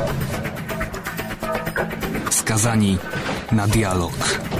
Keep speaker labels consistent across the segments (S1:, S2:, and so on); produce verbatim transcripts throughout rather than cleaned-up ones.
S1: Skazani na dialog.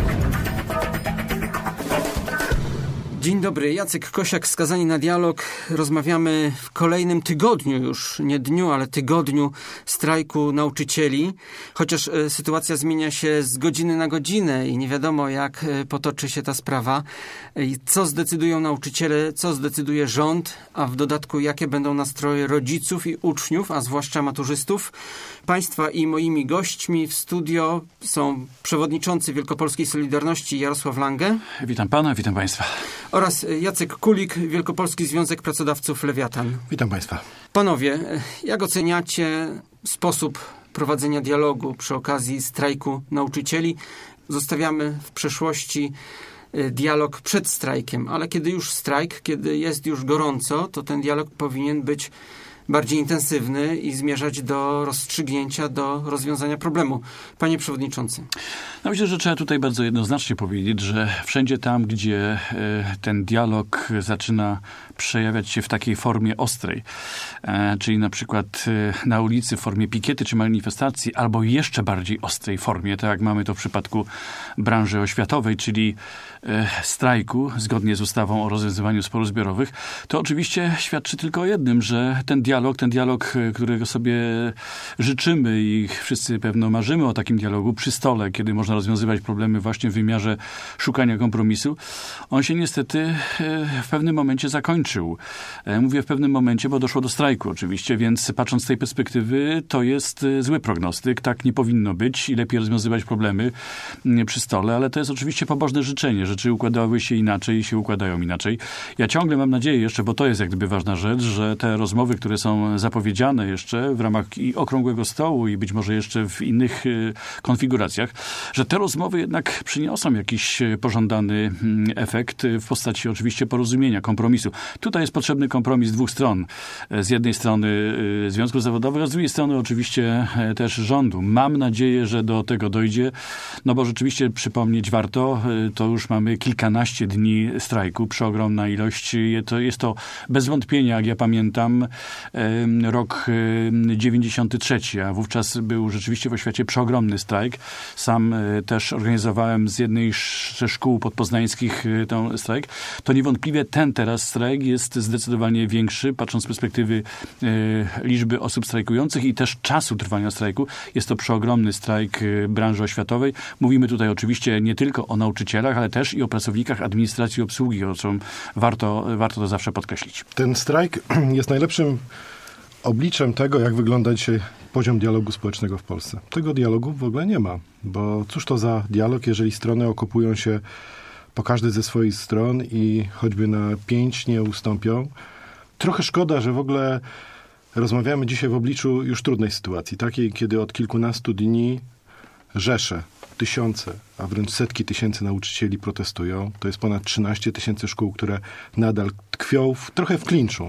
S2: Dzień dobry, Jacek Kosiak, Skazani na dialog. Rozmawiamy w kolejnym tygodniu już, nie dniu, ale tygodniu strajku nauczycieli. Chociaż e, sytuacja zmienia się z godziny na godzinę i nie wiadomo, jak e, potoczy się ta sprawa. I co zdecydują nauczyciele, co zdecyduje rząd, a w dodatku jakie będą nastroje rodziców i uczniów, a zwłaszcza maturzystów. Państwa i moimi gośćmi w studio są przewodniczący Wielkopolskiej Solidarności Jarosław Lange.
S3: Witam pana, witam państwa.
S2: Oraz Jacek Kulik, Wielkopolski Związek Pracodawców Lewiatan.
S4: Witam państwa.
S2: Panowie, jak oceniacie sposób prowadzenia dialogu przy okazji strajku nauczycieli? Zostawiamy w przeszłości dialog przed strajkiem, ale kiedy już strajk, kiedy jest już gorąco, to ten dialog powinien być bardziej intensywny i zmierzać do rozstrzygnięcia, do rozwiązania problemu. Panie przewodniczący.
S3: No myślę, że trzeba tutaj bardzo jednoznacznie powiedzieć, że wszędzie tam, gdzie ten dialog zaczyna przejawiać się w takiej formie ostrej, czyli na przykład na ulicy w formie pikiety czy manifestacji, albo jeszcze bardziej ostrej formie, tak jak mamy to w przypadku branży oświatowej, czyli strajku, zgodnie z ustawą o rozwiązywaniu sporów zbiorowych, to oczywiście świadczy tylko o jednym, że ten dialog, ten dialog, którego sobie życzymy i wszyscy pewno marzymy o takim dialogu przy stole, kiedy można rozwiązywać problemy właśnie w wymiarze szukania kompromisu, on się niestety w pewnym momencie zakończył. Mówię w pewnym momencie, bo doszło do strajku oczywiście, więc patrząc z tej perspektywy, to jest zły prognostyk. Tak nie powinno być i lepiej rozwiązywać problemy przy stole, ale to jest oczywiście pobożne życzenie. Rzeczy układały się inaczej i się układają inaczej. Ja ciągle mam nadzieję jeszcze, bo to jest jak gdyby ważna rzecz, że te rozmowy, które są zapowiedziane jeszcze w ramach i okrągłego stołu i być może jeszcze w innych konfiguracjach, że te rozmowy jednak przyniosą jakiś pożądany efekt w postaci oczywiście porozumienia, kompromisu. Tutaj jest potrzebny kompromis dwóch stron. Z jednej strony związków zawodowych, a z drugiej strony oczywiście też rządu. Mam nadzieję, że do tego dojdzie, no bo rzeczywiście przypomnieć warto, to już mamy kilkanaście dni strajku, przeogromna ilość. To jest to bez wątpienia, jak ja pamiętam, rok dziewięćdziesiąty trzeci, a wówczas był rzeczywiście w oświacie przeogromny strajk. Sam też organizowałem z jednej ze szkół podpoznańskich ten strajk. To niewątpliwie ten teraz strajk jest zdecydowanie większy, patrząc z perspektywy liczby osób strajkujących i też czasu trwania strajku. Jest to przeogromny strajk branży oświatowej. Mówimy tutaj oczywiście nie tylko o nauczycielach, ale też i o pracownikach administracji i obsługi, o czym warto, warto to zawsze podkreślić.
S4: Ten strajk jest najlepszym obliczem tego, jak wygląda dzisiaj poziom dialogu społecznego w Polsce. Tego dialogu w ogóle nie ma, bo cóż to za dialog, jeżeli strony okopują się po każdej ze swoich stron i choćby na pięć nie ustąpią. Trochę szkoda, że w ogóle rozmawiamy dzisiaj w obliczu już trudnej sytuacji, takiej, kiedy od kilkunastu dni rzesze, tysiące, a wręcz setki tysięcy nauczycieli protestują. To jest ponad trzynaście tysięcy szkół, które nadal tkwią w, trochę w klinczu.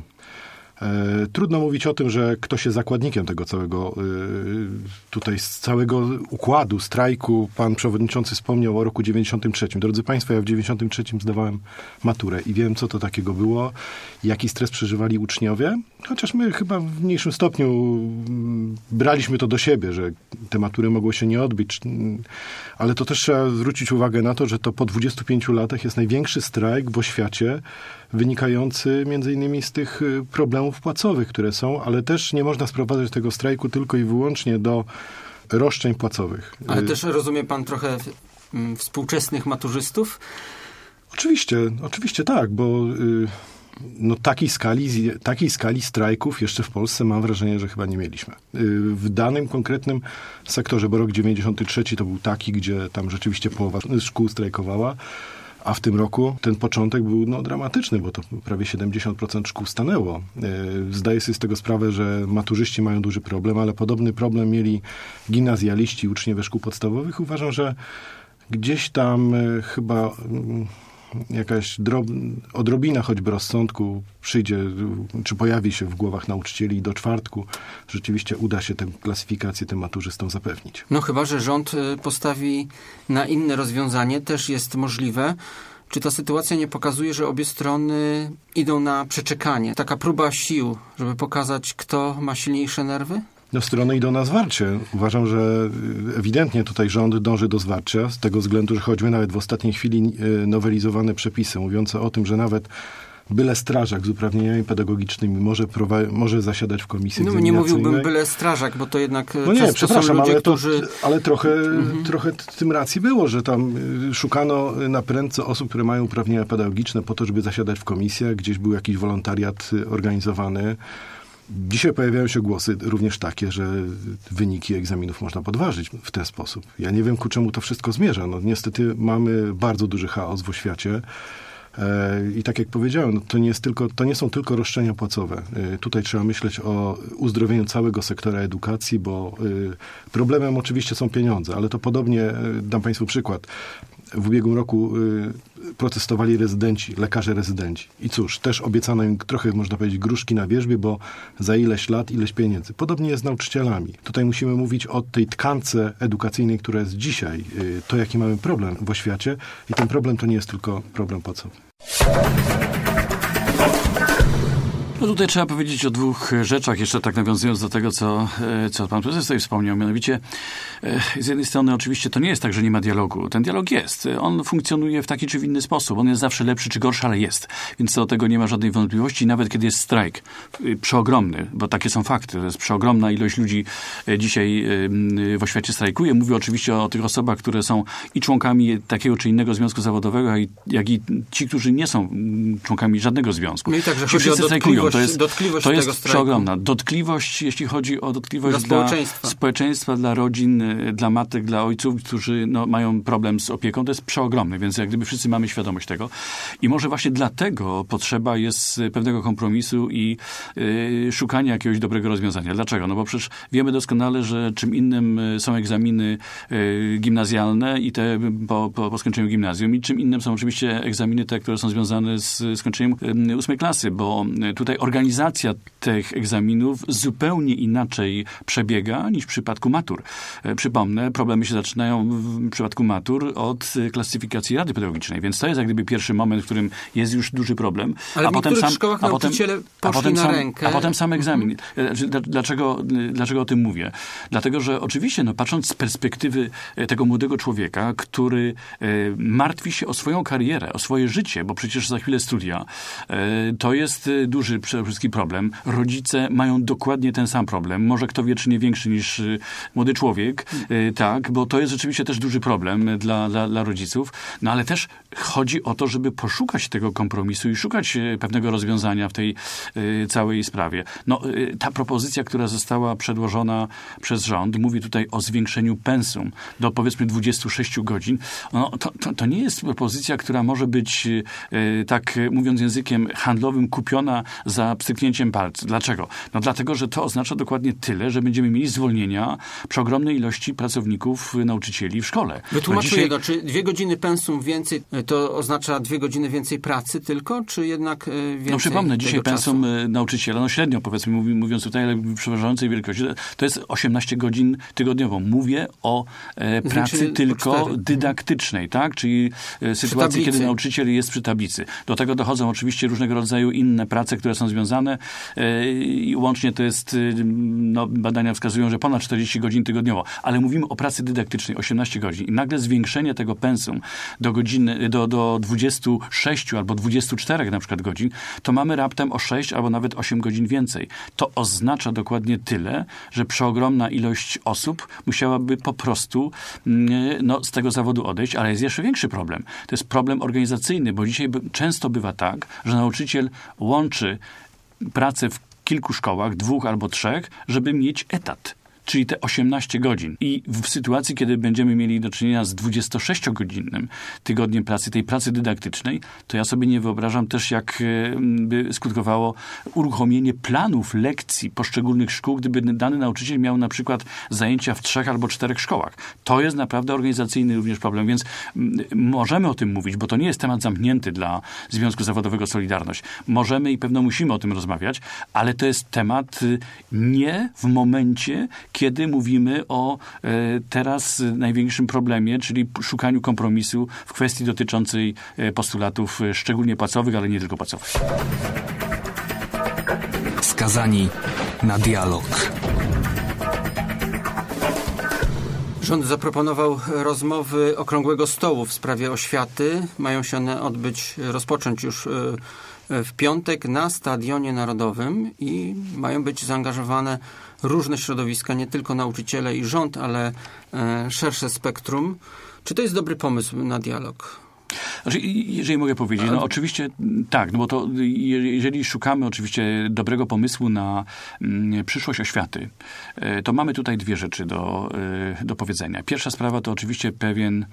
S4: E, trudno mówić o tym, że ktoś jest zakładnikiem tego całego, e, tutaj z całego układu, strajku. Pan przewodniczący wspomniał o roku dziewięćdziesiątym trzecim. Drodzy państwo, ja w dziewięćdziesiątym trzecim zdawałem maturę i wiem, co to takiego było, jaki stres przeżywali uczniowie. Chociaż my chyba w mniejszym stopniu braliśmy to do siebie, że te matury mogły się nie odbyć. Ale to też trzeba zwrócić uwagę na to, że to po dwudziestu pięciu latach jest największy strajk w oświacie, wynikający między innymi z tych problemów płacowych, które są, ale też nie można sprowadzać tego strajku tylko i wyłącznie do roszczeń płacowych.
S2: Ale też rozumie pan trochę współczesnych maturzystów?
S4: Oczywiście, oczywiście tak, bo no, takiej skali, takiej skali strajków jeszcze w Polsce mam wrażenie, że chyba nie mieliśmy. W danym konkretnym sektorze, bo rok dziewięćdziesiąty trzeci to był taki, gdzie tam rzeczywiście połowa szkół strajkowała, a w tym roku ten początek był no, dramatyczny, bo to prawie siedemdziesiąt procent szkół stanęło. Zdaję sobie z tego sprawę, że maturzyści mają duży problem, ale podobny problem mieli gimnazjaliści, uczniowie szkół podstawowych. Uważam, że gdzieś tam chyba jakaś drob, odrobina choćby rozsądku przyjdzie, czy pojawi się w głowach nauczycieli i do czwartku rzeczywiście uda się tę klasyfikację tym maturzystom zapewnić.
S2: No chyba, że rząd postawi na inne rozwiązanie, też jest możliwe. Czy ta sytuacja nie pokazuje, że obie strony idą na przeczekanie? Taka próba sił, żeby pokazać, kto ma silniejsze nerwy?
S4: No, strony idą na zwarcie. Uważam, że ewidentnie tutaj rząd dąży do zwarcia, z tego względu, że choćby nawet w ostatniej chwili nowelizowane przepisy mówiące o tym, że nawet byle strażak z uprawnieniami pedagogicznymi może, prowa- może zasiadać w komisji
S2: No nie
S4: egzaminacyjnej.
S2: mówiłbym byle strażak, bo to jednak
S4: no nie,
S2: często
S4: przepraszam,
S2: są ludzie,
S4: ale, to,
S2: którzy...
S4: ale trochę,
S2: Mhm.
S4: trochę tym racji było, że tam szukano na prędce osób, które mają uprawnienia pedagogiczne po to, żeby zasiadać w komisjach. Gdzieś był jakiś wolontariat organizowany. Dzisiaj pojawiają się głosy również takie, że wyniki egzaminów można podważyć w ten sposób. Ja nie wiem, ku czemu to wszystko zmierza. No, niestety mamy bardzo duży chaos w oświacie. I tak jak powiedziałem, no to, nie jest tylko, to nie są tylko roszczenia płacowe. Tutaj trzeba myśleć o uzdrowieniu całego sektora edukacji, bo problemem oczywiście są pieniądze, ale to podobnie, dam Państwu przykład. W ubiegłym roku protestowali rezydenci, lekarze rezydenci. I cóż, też obiecano im trochę, można powiedzieć, gruszki na wierzbie, bo za ileś lat, ileś pieniędzy. Podobnie jest z nauczycielami. Tutaj musimy mówić o tej tkance edukacyjnej, która jest dzisiaj. To, jaki mamy problem w oświacie. I ten problem to nie jest tylko problem płacowy.
S3: No tutaj trzeba powiedzieć o dwóch rzeczach, jeszcze tak nawiązując do tego, co, co pan prezes tutaj wspomniał. Mianowicie z jednej strony oczywiście to nie jest tak, że nie ma dialogu. Ten dialog jest. On funkcjonuje w taki czy w inny sposób. On jest zawsze lepszy czy gorszy, ale jest. Więc co do tego nie ma żadnej wątpliwości. Nawet kiedy jest strajk przeogromny, bo takie są fakty. To jest przeogromna ilość ludzi dzisiaj w oświacie strajkuje. Mówię oczywiście o tych osobach, które są i członkami takiego czy innego związku zawodowego, jak i ci, którzy nie są członkami żadnego związku.
S2: No i także
S3: ci
S2: chodzi o dotkliwość,
S3: to jest,
S2: dotkliwość
S3: to jest
S2: tego strajku.
S3: przeogromna. Dotkliwość, jeśli chodzi o dotkliwość
S2: dla,
S3: dla
S2: społeczeństwa.
S3: społeczeństwa, dla rodzin, dla matek, dla ojców, którzy no, mają problem z opieką, to jest przeogromny, więc jak gdyby wszyscy mamy świadomość tego. I może właśnie dlatego potrzeba jest pewnego kompromisu i y, szukania jakiegoś dobrego rozwiązania. Dlaczego? No bo przecież wiemy doskonale, że czym innym są egzaminy y, gimnazjalne i te po, po, po skończeniu gimnazjum i czym innym są oczywiście egzaminy te, które są związane z skończeniem y, ósmej klasy, bo tutaj organizacja tych egzaminów zupełnie inaczej przebiega niż w przypadku matur. Przypomnę, problemy się zaczynają w przypadku matur od klasyfikacji Rady Pedagogicznej, więc to jest jak gdyby pierwszy moment, w którym jest już duży problem.
S2: Ale
S3: a
S2: w
S3: potem
S2: niektórych
S3: sam,
S2: szkołach
S3: a potem,
S2: nauczyciele
S3: a
S2: poszli
S3: potem
S2: na
S3: sam,
S2: rękę.
S3: A potem sam egzamin.
S2: Mhm.
S3: Dlaczego, dlaczego o tym mówię? Dlatego, że oczywiście, no, patrząc z perspektywy tego młodego człowieka, który martwi się o swoją karierę, o swoje życie, bo przecież za chwilę studia, to jest duży przede wszystkim problem. Rodzice mają dokładnie ten sam problem. Może kto wie, czy nie większy niż młody człowiek. Tak, bo to jest rzeczywiście też duży problem dla, dla, dla rodziców. No ale też chodzi o to, żeby poszukać tego kompromisu i szukać pewnego rozwiązania w tej y, całej sprawie. No, y, ta propozycja, która została przedłożona przez rząd, mówi tutaj o zwiększeniu pensum do powiedzmy dwudziestu sześciu godzin. No, to, to, to nie jest propozycja, która może być y, tak mówiąc językiem handlowym kupiona za pstryknięciem palca. Dlaczego? No dlatego, że to oznacza dokładnie tyle, że będziemy mieli zwolnienia przy ogromnej ilości pracowników, nauczycieli w szkole.
S2: Wytłumaczę
S3: no dzisiaj...
S2: jedno, czy dwie godziny pensum więcej to oznacza dwie godziny więcej pracy tylko, czy jednak więcej?
S3: No przypomnę, dzisiaj
S2: tego
S3: pensum
S2: czasu?
S3: nauczyciela, no średnio powiedzmy, mówiąc tutaj, ale w przeważającej wielkości, to jest osiemnaście godzin tygodniowo. Mówię o e, pracy
S2: Znaczy,
S3: tylko dydaktycznej, tak? Czyli e, sytuacji, kiedy nauczyciel jest przy tablicy. Do tego dochodzą oczywiście różnego rodzaju inne prace, które są związane e, i łącznie to jest, no, badania wskazują, że ponad czterdzieści godzin tygodniowo. Ale mówimy o pracy dydaktycznej, osiemnaście godzin. I nagle zwiększenie tego pensum do godziny, do, do dwudziestu sześciu albo dwudziestu czterech na przykład godzin, to mamy raptem o sześć albo nawet osiem godzin więcej. To oznacza dokładnie tyle, że przeogromna ilość osób musiałaby po prostu no, z tego zawodu odejść, ale jest jeszcze większy problem. To jest problem organizacyjny, bo dzisiaj często bywa tak, że nauczyciel łączy pracę w kilku szkołach, dwóch albo trzech, żeby mieć etat. Czyli te osiemnaście godzin. I w sytuacji, kiedy będziemy mieli do czynienia z dwudziestosześciogodzinnym tygodniem pracy, tej pracy dydaktycznej, to ja sobie nie wyobrażam też, jak by skutkowało uruchomienie planów lekcji poszczególnych szkół, gdyby dany nauczyciel miał na przykład zajęcia w trzech albo czterech szkołach. To jest naprawdę organizacyjny również problem, więc możemy o tym mówić, bo to nie jest temat zamknięty dla Związku Zawodowego Solidarność. Możemy i pewno musimy o tym rozmawiać, ale to jest temat nie w momencie, kiedy mówimy o e, teraz największym problemie, czyli szukaniu kompromisu w kwestii dotyczącej e, postulatów e, szczególnie płacowych, ale nie tylko płacowych.
S1: Skazani na dialog.
S2: Rząd zaproponował rozmowy okrągłego stołu w sprawie oświaty. Mają się one odbyć, rozpocząć już w piątek na Stadionie Narodowym i mają być zaangażowane różne środowiska, nie tylko nauczyciele i rząd, ale szersze spektrum. Czy to jest dobry pomysł na dialog?
S3: Znaczy, jeżeli mogę powiedzieć, no oczywiście tak, no bo to jeżeli szukamy oczywiście dobrego pomysłu na mm, przyszłość oświaty, to mamy tutaj dwie rzeczy do, do powiedzenia. Pierwsza sprawa to oczywiście pewien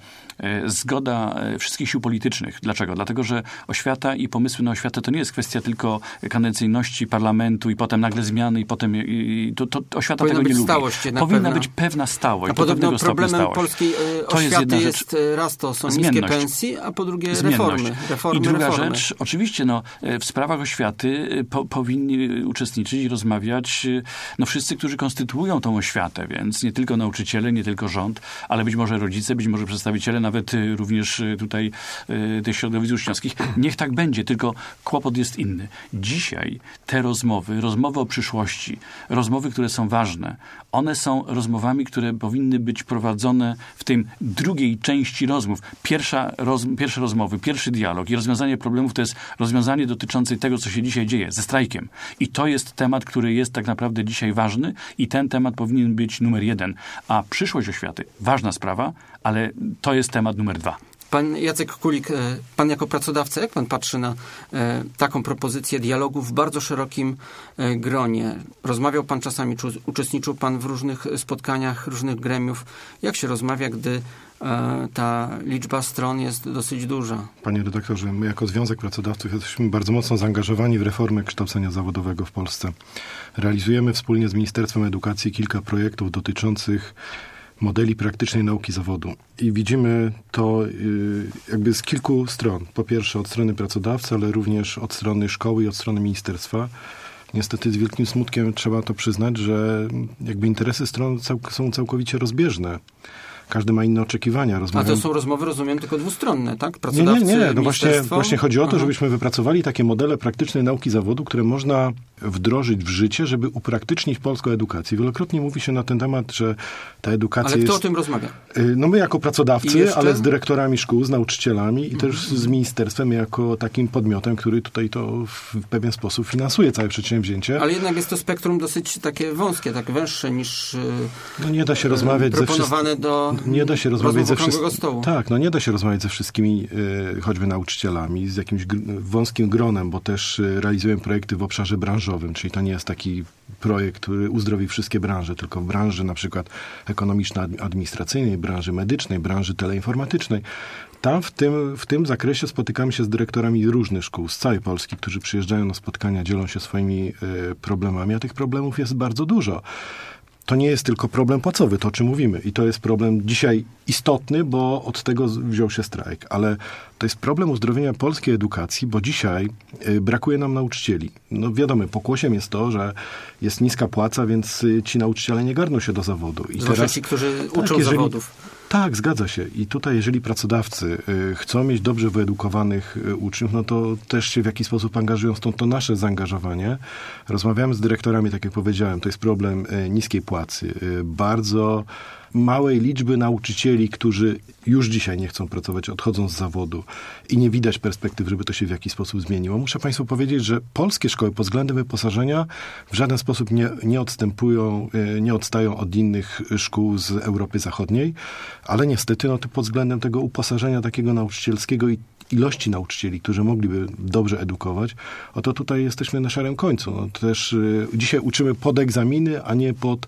S3: zgoda wszystkich sił politycznych. Dlaczego? Dlatego, że oświata i pomysły na oświatę to nie jest kwestia tylko kadencyjności parlamentu i potem nagle zmiany i potem i to, to oświata
S2: Powinna
S3: tego nie
S2: być
S3: lubi.
S2: stałość
S3: Powinna
S2: pewna.
S3: być pewna stałość.
S2: A podobno problemem
S3: stałość.
S2: polskiej
S3: to
S2: oświaty jest,
S3: jest,
S2: jest raz to są
S3: zmienność.
S2: niskie pensje, a po drugie
S3: Zmienność.
S2: reformy. reformy
S3: I druga
S2: reformy.
S3: rzecz, oczywiście no, w sprawach oświaty po, powinni uczestniczyć i rozmawiać no, wszyscy, którzy konstytuują tą oświatę, więc nie tylko nauczyciele, nie tylko rząd, ale być może rodzice, być może przedstawiciele nawet również tutaj tych środowisk uczniowskich. Niech tak będzie, tylko kłopot jest inny. Dzisiaj te rozmowy, rozmowy o przyszłości, rozmowy, które są ważne, one są rozmowami, które powinny być prowadzone w tym drugiej części rozmów. Pierwsza, roz, pierwsze rozmowy, pierwszy dialog i rozwiązanie problemów to jest rozwiązanie dotyczące tego, co się dzisiaj dzieje ze strajkiem. I to jest temat, który jest tak naprawdę dzisiaj ważny i ten temat powinien być numer jeden. A przyszłość oświaty, ważna sprawa, ale to jest temat numer dwa.
S2: Pan Jacek Kulik, pan jako pracodawca, jak pan patrzy na e, taką propozycję dialogu w bardzo szerokim e, gronie? Rozmawiał pan czasami, czy uczestniczył pan w różnych spotkaniach, różnych gremiów. Jak się rozmawia, gdy e, ta liczba stron jest dosyć duża?
S4: Panie redaktorze, my jako Związek Pracodawców jesteśmy bardzo mocno zaangażowani w reformę kształcenia zawodowego w Polsce. Realizujemy wspólnie z Ministerstwem Edukacji kilka projektów dotyczących modeli praktycznej nauki zawodu. I widzimy to jakby z kilku stron. Po pierwsze od strony pracodawcy, ale również od strony szkoły i od strony ministerstwa. Niestety z wielkim smutkiem trzeba to przyznać, że jakby interesy stron cał- są całkowicie rozbieżne. Każdy ma inne oczekiwania. Rozmawiam...
S2: A to są rozmowy, rozumiem, tylko dwustronne, tak?
S4: Nie,
S2: Pracodawcy,
S4: nie, nie. No właśnie, właśnie chodzi o to,
S2: Aha.
S4: żebyśmy wypracowali takie modele praktycznej nauki zawodu, które można wdrożyć w życie, żeby upraktycznić polską edukację. Wielokrotnie mówi się na ten temat, że ta edukacja
S2: Ale kto
S4: jest...
S2: o tym rozmawia?
S4: No my jako pracodawcy,
S2: jeszcze?
S4: ale z dyrektorami szkół, z nauczycielami i
S2: Mhm.
S4: też z ministerstwem jako takim podmiotem, który tutaj to w pewien sposób finansuje całe przedsięwzięcie.
S2: Ale jednak jest to spektrum dosyć takie wąskie, tak węższe niż
S4: No nie da się rozmawiać ze
S2: proponowane
S4: wszystkimi.
S2: do
S4: Nie da się rozmawiać ze wszystkimi.
S2: stołu.
S4: Tak, no nie da się rozmawiać ze wszystkimi y, choćby nauczycielami, z jakimś gr- wąskim gronem, bo też y, realizujemy projekty w obszarze branżowym, czyli to nie jest taki projekt, który uzdrowi wszystkie branże, tylko w branży na przykład ekonomiczno-administracyjnej, branży medycznej, branży teleinformatycznej. Tam w tym, w tym zakresie spotykamy się z dyrektorami różnych szkół z całej Polski, którzy przyjeżdżają na spotkania, dzielą się swoimi y, problemami, a tych problemów jest bardzo dużo. To nie jest tylko problem płacowy, to o czym mówimy. I to jest problem dzisiaj istotny, bo od tego wziął się strajk. Ale to jest problem uzdrowienia polskiej edukacji, bo dzisiaj y, brakuje nam nauczycieli. No wiadomo, pokłosiem jest to, że jest niska płaca, więc y, ci nauczyciele nie garną się do zawodu. I
S2: Zwłaszcza
S4: teraz,
S2: ci, którzy
S4: tak,
S2: uczą
S4: jeżeli,
S2: zawodów.
S4: Tak, zgadza się. I tutaj, jeżeli pracodawcy y, chcą mieć dobrze wyedukowanych y, uczniów, no to też się w jakiś sposób angażują, stąd to nasze zaangażowanie. Rozmawiamy z dyrektorami, tak jak powiedziałem, to jest problem y, niskiej płacy, y, bardzo małej liczby nauczycieli, którzy już dzisiaj nie chcą pracować, odchodzą z zawodu i nie widać perspektyw, żeby to się w jakiś sposób zmieniło. Muszę Państwu powiedzieć, że polskie szkoły pod względem wyposażenia w żaden sposób nie, nie odstępują, nie odstają od innych szkół z Europy Zachodniej, ale niestety no, to pod względem tego uposażenia takiego nauczycielskiego i ilości nauczycieli, którzy mogliby dobrze edukować, oto tutaj jesteśmy na szarym końcu. No, też y, dzisiaj uczymy pod egzaminy, a nie pod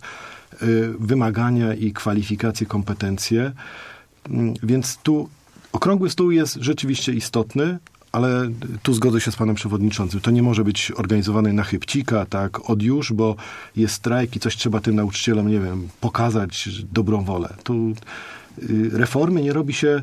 S4: y, wymagania i kwalifikacje, kompetencje. Y, więc tu okrągły stół jest rzeczywiście istotny, ale tu zgodzę się z panem przewodniczącym. To nie może być organizowane na chybcika, tak, od już, bo jest strajk i coś trzeba tym nauczycielom, nie wiem, pokazać dobrą wolę. Tu y, reformy nie robi się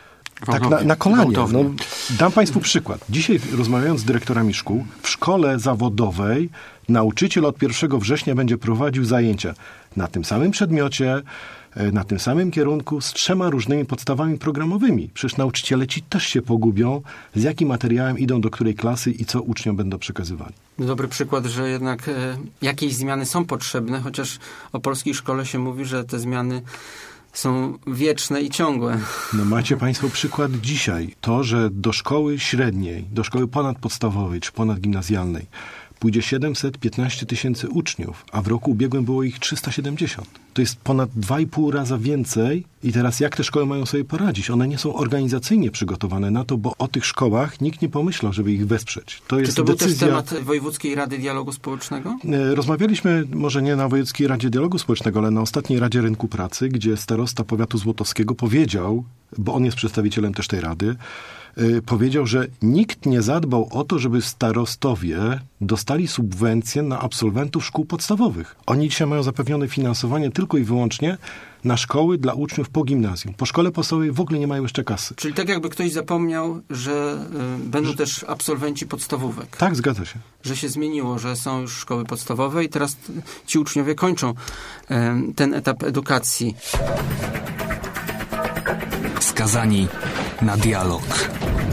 S4: tak na, na kolanie. No, dam Państwu przykład. Dzisiaj rozmawiając z dyrektorami szkół, w szkole zawodowej nauczyciel od pierwszego września będzie prowadził zajęcia na tym samym przedmiocie, na tym samym kierunku z trzema różnymi podstawami programowymi. Przecież nauczyciele ci też się pogubią, z jakim materiałem idą do której klasy i co uczniom będą przekazywali.
S2: Dobry przykład, że jednak e, jakieś zmiany są potrzebne, chociaż o polskiej szkole się mówi, że te zmiany są wieczne i ciągłe.
S4: No macie państwo przykład dzisiaj. To, że do szkoły średniej, do szkoły ponadpodstawowej czy ponadgimnazjalnej pójdzie siedemset piętnaście tysięcy uczniów, a w roku ubiegłym było ich trzysta siedemdziesiąt. To jest ponad dwa i pół raza więcej i teraz jak te szkoły mają sobie poradzić? One nie są organizacyjnie przygotowane na to, bo o tych szkołach nikt nie pomyślał, żeby ich wesprzeć. To jest
S2: Czy to
S4: decyzja...
S2: był też temat Wojewódzkiej Rady Dialogu Społecznego?
S4: Rozmawialiśmy może nie na Wojewódzkiej Radzie Dialogu Społecznego, ale na ostatniej Radzie Rynku Pracy, gdzie starosta powiatu złotowskiego powiedział, bo on jest przedstawicielem też tej rady, powiedział, że nikt nie zadbał o to, żeby starostowie dostali subwencje na absolwentów szkół podstawowych. Oni dzisiaj mają zapewnione finansowanie tylko i wyłącznie na szkoły dla uczniów po gimnazjum. Po szkole podstawowej w ogóle nie mają jeszcze kasy.
S2: Czyli tak jakby ktoś zapomniał, że y, będą że... też absolwenci podstawówek.
S4: Tak, zgadza się.
S2: Że się zmieniło, że są już szkoły podstawowe i teraz ci uczniowie kończą y, ten etap edukacji.
S1: Skazani na dialog.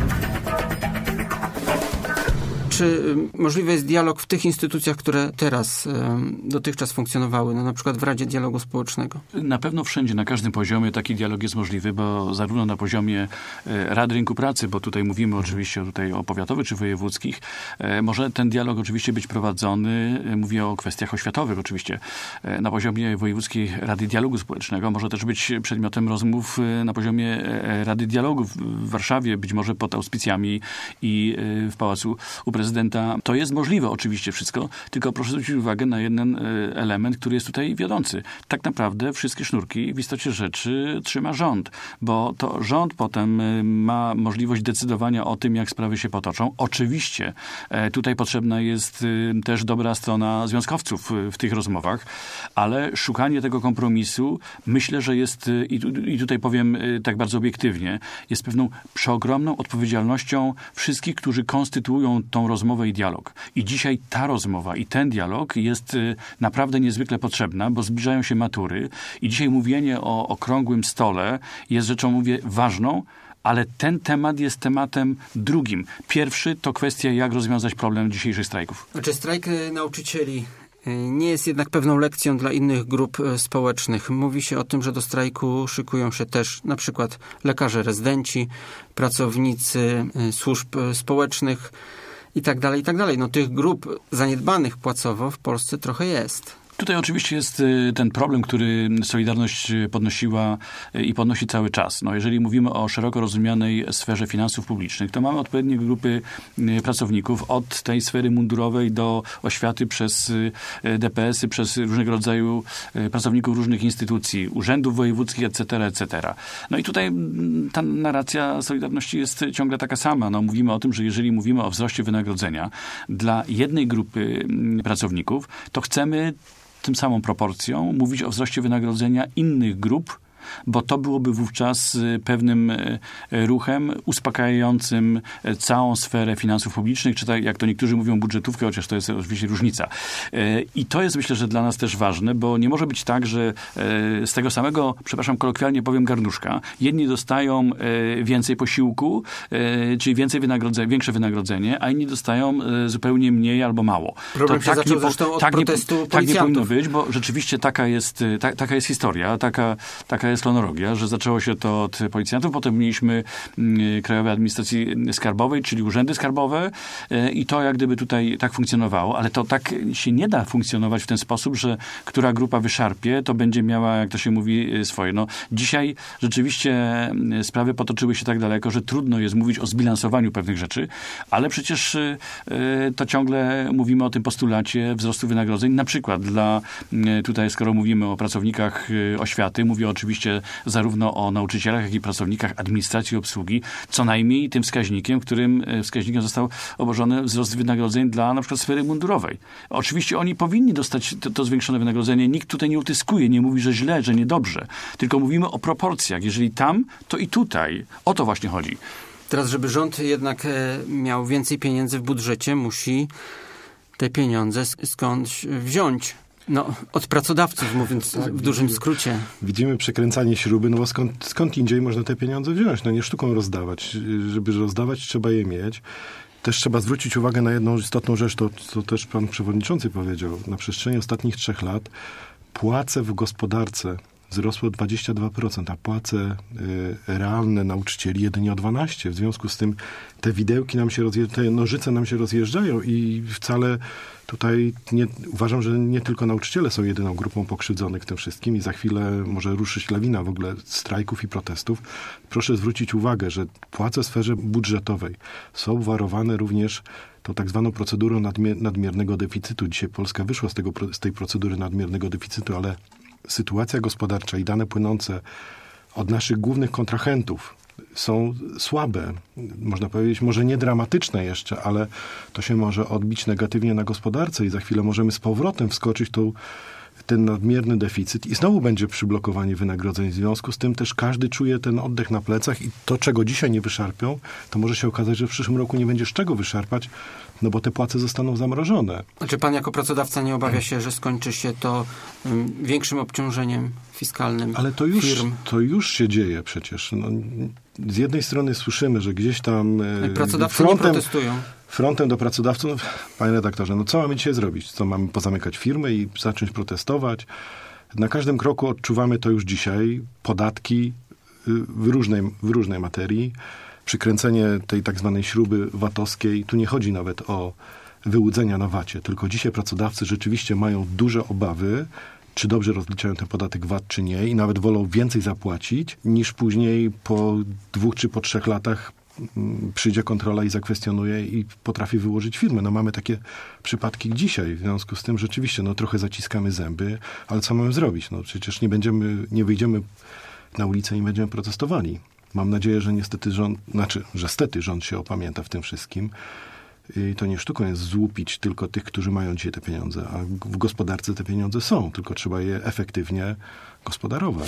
S2: Czy możliwy jest dialog w tych instytucjach, które teraz dotychczas funkcjonowały, no na przykład w Radzie Dialogu Społecznego?
S3: Na pewno wszędzie, na każdym poziomie taki dialog jest możliwy, bo zarówno na poziomie Rady Rynku Pracy, bo tutaj mówimy oczywiście tutaj o powiatowych czy wojewódzkich, może ten dialog oczywiście być prowadzony, mówię o kwestiach oświatowych oczywiście, na poziomie Wojewódzkiej Rady Dialogu Społecznego, może też być przedmiotem rozmów na poziomie Rady Dialogu w Warszawie, być może pod auspicjami i w Pałacu u Prezydenta. To jest możliwe oczywiście wszystko, tylko proszę zwrócić uwagę na jeden element, który jest tutaj wiodący. Tak naprawdę wszystkie sznurki w istocie rzeczy trzyma rząd, bo to rząd potem ma możliwość decydowania o tym, jak sprawy się potoczą. Oczywiście tutaj potrzebna jest też dobra strona związkowców w tych rozmowach, ale szukanie tego kompromisu myślę, że jest, i tutaj powiem tak bardzo obiektywnie, jest pewną przeogromną odpowiedzialnością wszystkich, którzy konstytuują tą rozmowę i dialog. I dzisiaj ta rozmowa i ten dialog jest naprawdę niezwykle potrzebna, bo zbliżają się matury i dzisiaj mówienie o okrągłym stole jest rzeczą, mówię, ważną, ale ten temat jest tematem drugim. Pierwszy to kwestia, jak rozwiązać problem dzisiejszych strajków.
S2: Znaczy strajk nauczycieli nie jest jednak pewną lekcją dla innych grup społecznych. Mówi się o tym, że do strajku szykują się też na przykład lekarze rezydenci, pracownicy służb społecznych i tak dalej, i tak dalej. No tych grup zaniedbanych płacowo w Polsce trochę jest.
S3: Tutaj oczywiście jest ten problem, który Solidarność podnosiła i podnosi cały czas. No, jeżeli mówimy o szeroko rozumianej sferze finansów publicznych, to mamy odpowiednie grupy pracowników od tej sfery mundurowej do oświaty przez D P S y, przez różnego rodzaju pracowników różnych instytucji, urzędów wojewódzkich, et cetera, et cetera. No i tutaj ta narracja Solidarności jest ciągle taka sama. No, mówimy o tym, że jeżeli mówimy o wzroście wynagrodzenia dla jednej grupy pracowników, to chcemy tym samą proporcją mówić o wzroście wynagrodzenia innych grup, bo to byłoby wówczas pewnym ruchem uspokajającym całą sferę finansów publicznych, czy tak jak to niektórzy mówią budżetówkę, chociaż to jest oczywiście różnica. I to jest myślę, że dla nas też ważne, bo nie może być tak, że z tego samego, przepraszam, kolokwialnie powiem garnuszka, jedni dostają więcej posiłku, czyli więcej wynagrodzenia, większe wynagrodzenie, a inni dostają zupełnie mniej albo mało.
S2: Problem
S3: to
S2: się
S3: tak
S2: zaczął
S3: nie,
S2: zresztą od
S3: tak
S2: protestu
S3: nie, tak nie
S2: policjantów.
S3: powinno być, bo rzeczywiście taka jest, ta, taka jest historia, taka, taka jest chronologia, że zaczęło się to od policjantów, potem mieliśmy Krajowej Administracji Skarbowej, czyli urzędy skarbowe i to jak gdyby tutaj tak funkcjonowało, ale to tak się nie da funkcjonować w ten sposób, że która grupa wyszarpie, to będzie miała, jak to się mówi, swoje. No, dzisiaj rzeczywiście sprawy potoczyły się tak daleko, że trudno jest mówić o zbilansowaniu pewnych rzeczy, ale przecież to ciągle mówimy o tym postulacie wzrostu wynagrodzeń, na przykład dla, tutaj skoro mówimy o pracownikach oświaty, mówię oczywiście zarówno o nauczycielach, jak i pracownikach administracji i obsługi, co najmniej tym wskaźnikiem, którym wskaźnikiem został obłożony wzrost wynagrodzeń dla na przykład sfery mundurowej. Oczywiście oni powinni dostać to, to zwiększone wynagrodzenie. Nikt tutaj nie utyskuje, nie mówi, że źle, że niedobrze. Tylko mówimy o proporcjach. Jeżeli tam, to i tutaj. O to właśnie chodzi.
S2: Teraz, żeby rząd jednak miał więcej pieniędzy w budżecie, musi te pieniądze skądś wziąć. No, od pracodawców, mówiąc tak, w dużym
S4: widzimy,
S2: skrócie.
S4: Widzimy przekręcanie śruby, no bo skąd, skąd indziej można te pieniądze wziąć? No nie sztuką rozdawać. Żeby rozdawać, trzeba je mieć. Też trzeba zwrócić uwagę na jedną istotną rzecz, to co też pan przewodniczący powiedział. Na przestrzeni ostatnich trzech lat płace w gospodarce wzrosły o dwadzieścia dwa procent, a płace y, realne nauczycieli jedynie o dwanaście procent. W związku z tym te widełki nam się rozjeżdżają, te nożyce nam się rozjeżdżają i wcale tutaj nie, uważam, że nie tylko nauczyciele są jedyną grupą pokrzywdzonych w tym wszystkim i za chwilę może ruszyć lawina w ogóle strajków i protestów. Proszę zwrócić uwagę, że płace w sferze budżetowej są obwarowane również tą tak zwaną procedurą nadmier- nadmiernego deficytu. Dzisiaj Polska wyszła z, tego, z tej procedury nadmiernego deficytu, ale sytuacja gospodarcza i dane płynące od naszych głównych kontrahentów są słabe. Można powiedzieć, może nie dramatyczne jeszcze, ale to się może odbić negatywnie na gospodarce i za chwilę możemy z powrotem wskoczyć tą, ten nadmierny deficyt i znowu będzie przyblokowanie wynagrodzeń. W związku z tym też każdy czuje ten oddech na plecach i to, czego dzisiaj nie wyszarpią, to może się okazać, że w przyszłym roku nie będzie z czego wyszarpać, no bo te płace zostaną zamrożone.
S2: A czy pan jako pracodawca nie obawia się, że skończy się to um, większym obciążeniem fiskalnym
S4: Ale to już,
S2: firm?
S4: to już się dzieje przecież. No, z jednej strony słyszymy, że gdzieś tam e,
S2: Pracodawcy
S4: frontem,
S2: nie protestują.
S4: Frontem do pracodawców, no, panie redaktorze, no co mamy dzisiaj zrobić? Co, mamy pozamykać firmy i zacząć protestować? Na każdym kroku odczuwamy to już dzisiaj. Podatki w różnej, w różnej materii. Przykręcenie tej tak zwanej śruby vatowskiej. Tu nie chodzi nawet o wyłudzenia na wacie, tylko dzisiaj pracodawcy rzeczywiście mają duże obawy, czy dobrze rozliczają ten podatek V A T, czy nie i nawet wolą więcej zapłacić, niż później po dwóch czy po trzech latach przyjdzie kontrola i zakwestionuje i potrafi wyłożyć firmę. No mamy takie przypadki dzisiaj. W związku z tym rzeczywiście no trochę zaciskamy zęby, ale co mamy zrobić? No przecież nie będziemy, nie wyjdziemy na ulicę i nie będziemy protestowali. Mam nadzieję, że niestety rząd, znaczy, że stety rząd się opamięta w tym wszystkim. I to nie sztuką jest złupić tylko tych, którzy mają dzisiaj te pieniądze, a w gospodarce te pieniądze są, tylko trzeba je efektywnie gospodarować.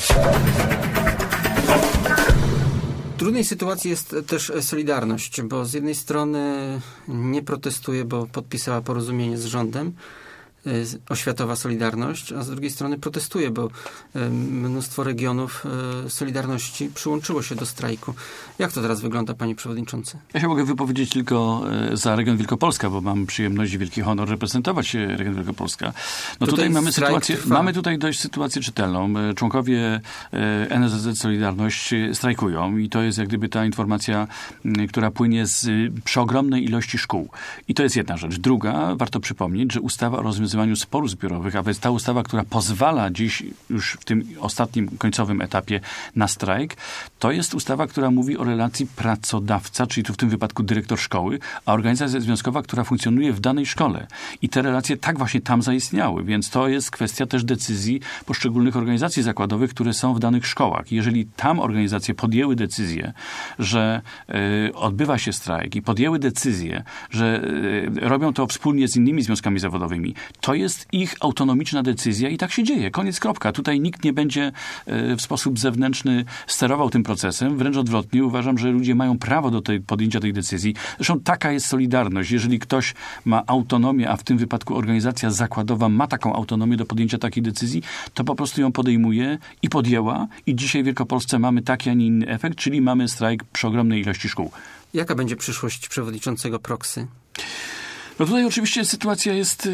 S2: W trudnej sytuacji jest też Solidarność, bo z jednej strony nie protestuje, bo podpisała porozumienie z rządem, oświatowa Solidarność, a z drugiej strony protestuje, bo mnóstwo regionów Solidarności przyłączyło się do strajku. Jak to teraz wygląda, panie przewodniczący?
S3: Ja się mogę wypowiedzieć tylko za region Wielkopolska, bo mam przyjemność i wielki honor reprezentować region Wielkopolska. No tutaj, tutaj mamy sytuację, trwa. mamy tutaj dość sytuację czytelną. Członkowie N S Z Z Solidarność strajkują i to jest jak gdyby ta informacja, która płynie z przeogromnej ilości szkół. I to jest jedna rzecz. Druga, warto przypomnieć, że ustawa o rozwiązywaniu sporów zbiorowych, a więc ta ustawa, która pozwala dziś już w tym ostatnim, końcowym etapie na strajk, to jest ustawa, która mówi o relacji pracodawca, czyli tu w tym wypadku dyrektor szkoły, a organizacja związkowa, która funkcjonuje w danej szkole. I te relacje tak właśnie tam zaistniały, więc to jest kwestia też decyzji poszczególnych organizacji zakładowych, które są w danych szkołach. Jeżeli tam organizacje podjęły decyzję, że y, odbywa się strajk i podjęły decyzję, że y, robią to wspólnie z innymi związkami zawodowymi, to jest ich autonomiczna decyzja i tak się dzieje. Koniec, kropka. Tutaj nikt nie będzie w sposób zewnętrzny sterował tym procesem. Wręcz odwrotnie. Uważam, że ludzie mają prawo do tej, podjęcia tej decyzji. Zresztą taka jest Solidarność. Jeżeli ktoś ma autonomię, a w tym wypadku organizacja zakładowa ma taką autonomię do podjęcia takiej decyzji, to po prostu ją podejmuje i podjęła. I dzisiaj w Wielkopolsce mamy taki, a nie inny efekt, czyli mamy strajk przy ogromnej ilości szkół.
S2: Jaka będzie przyszłość przewodniczącego Proxy?
S3: No tutaj oczywiście sytuacja jest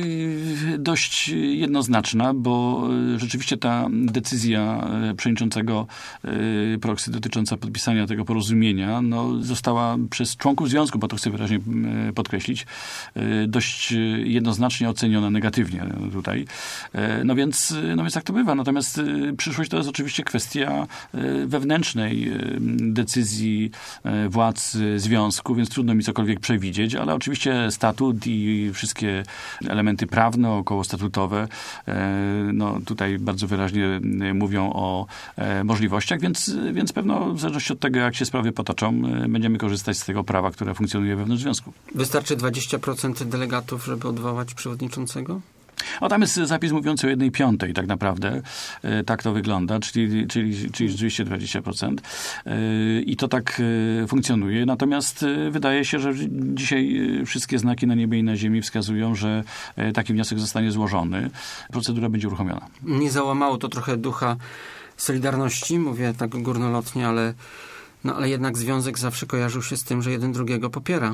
S3: y, dość jednoznaczna, bo y, rzeczywiście ta decyzja y, przewodniczącego y, Proxy dotycząca podpisania tego porozumienia no, została przez członków związku, bo to chcę wyraźnie y, podkreślić, y, dość jednoznacznie oceniona negatywnie tutaj. Y, no, więc, no więc tak to bywa. Natomiast y, przyszłość to jest oczywiście kwestia y, wewnętrznej y, decyzji y, władz y, związku, więc trudno mi cokolwiek przewidzieć, ale oczywiście statut i wszystkie elementy prawne, okołostatutowe, no tutaj bardzo wyraźnie mówią o możliwościach, więc, więc pewno w zależności od tego, jak się sprawy potoczą, będziemy korzystać z tego prawa, które funkcjonuje wewnątrz związku.
S2: Wystarczy dwadzieścia procent delegatów, żeby odwołać przewodniczącego?
S3: O, tam jest zapis mówiący o jednej piątej tak naprawdę. E, tak to wygląda, czyli, czyli, czyli rzeczywiście dwadzieścia procent. E, I to tak e, funkcjonuje. Natomiast e, wydaje się, że dzisiaj e, wszystkie znaki na niebie i na ziemi wskazują, że e, taki wniosek zostanie złożony. Procedura będzie uruchomiona.
S2: Nie załamało to trochę ducha Solidarności? Mówię tak górnolotnie, ale, no, ale jednak związek zawsze kojarzył się z tym, że jeden drugiego popiera.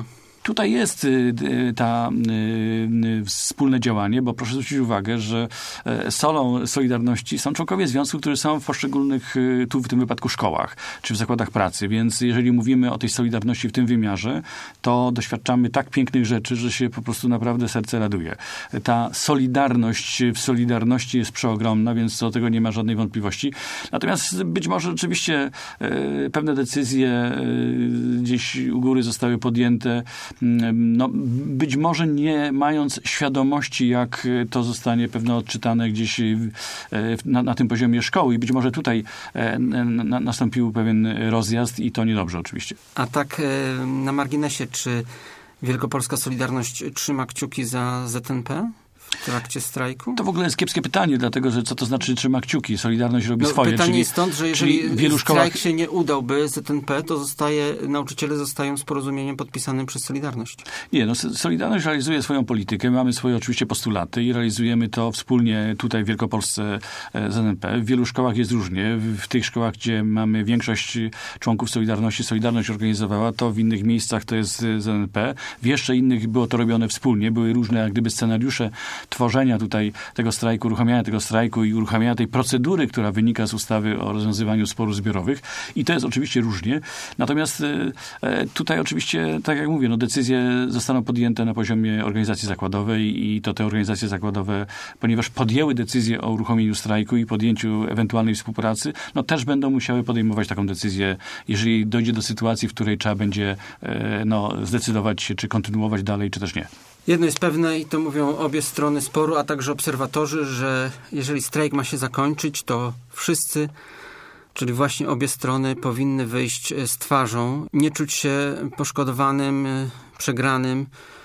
S3: tutaj jest y, y, ta y, y, wspólne działanie, bo proszę zwrócić uwagę, że y, solą Solidarności są członkowie związku, którzy są w poszczególnych, y, tu w tym wypadku szkołach, czy w zakładach pracy, więc jeżeli mówimy o tej Solidarności w tym wymiarze, to doświadczamy tak pięknych rzeczy, że się po prostu naprawdę serce raduje. Ta solidarność w Solidarności jest przeogromna, więc co do tego nie ma żadnej wątpliwości. Natomiast być może rzeczywiście y, pewne decyzje y, gdzieś u góry zostały podjęte, y, no, być może nie mając świadomości, jak to zostanie pewno odczytane gdzieś y, na, na tym poziomie szkoły i być może tutaj y, na, nastąpił pewien rozjazd i to niedobrze oczywiście.
S2: A tak y, na marginesie, czy Wielkopolska Solidarność trzyma kciuki za Z N P w trakcie strajku?
S3: To w ogóle jest kiepskie pytanie, dlatego że co to znaczy trzyma kciuki? Solidarność robi
S2: no,
S3: swoje.
S2: Pytanie
S3: czyli,
S2: jest stąd, że jeżeli
S3: w wielu
S2: strajk
S3: szkołach...
S2: się nie udałby Z N P, to zostaje, nauczyciele zostają z porozumieniem podpisanym przez Solidarność.
S3: Nie, no Solidarność realizuje swoją politykę. Mamy swoje oczywiście postulaty i realizujemy to wspólnie tutaj w Wielkopolsce Z N P. W wielu szkołach jest różnie. W tych szkołach, gdzie mamy większość członków Solidarności, Solidarność organizowała, to w innych miejscach to jest Z N P. W jeszcze innych było to robione wspólnie. Były różne jak gdyby scenariusze tworzenia tutaj tego strajku, uruchamiania tego strajku i uruchamiania tej procedury, która wynika z ustawy o rozwiązywaniu sporów zbiorowych. I to jest oczywiście różnie. Natomiast e, tutaj oczywiście, tak jak mówię, no decyzje zostaną podjęte na poziomie organizacji zakładowej i to te organizacje zakładowe, ponieważ podjęły decyzję o uruchomieniu strajku i podjęciu ewentualnej współpracy, no też będą musiały podejmować taką decyzję, jeżeli dojdzie do sytuacji, w której trzeba będzie e, no, zdecydować się, czy kontynuować dalej, czy też nie.
S2: Jedno jest pewne i to mówią obie strony sporu, a także obserwatorzy, że jeżeli strajk ma się zakończyć, to wszyscy, czyli właśnie obie strony, powinny wyjść z twarzą, nie czuć się poszkodowanym, przegranym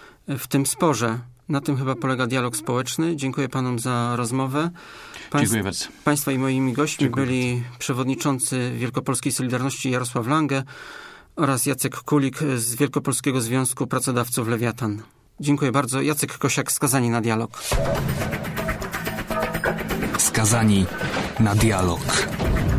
S2: w tym sporze. Na tym chyba polega dialog społeczny. Dziękuję panom za rozmowę. Państw,
S3: Dziękuję bardzo.
S2: Państwa i moimi gośćmi
S3: Dziękuję
S2: byli
S3: bardzo.
S2: przewodniczący Wielkopolskiej Solidarności Jarosław Lange oraz Jacek Kulik z Wielkopolskiego Związku Pracodawców Lewiatan. Dziękuję bardzo. Jacek Kosiak, Skazani na dialog.
S1: Skazani na dialog.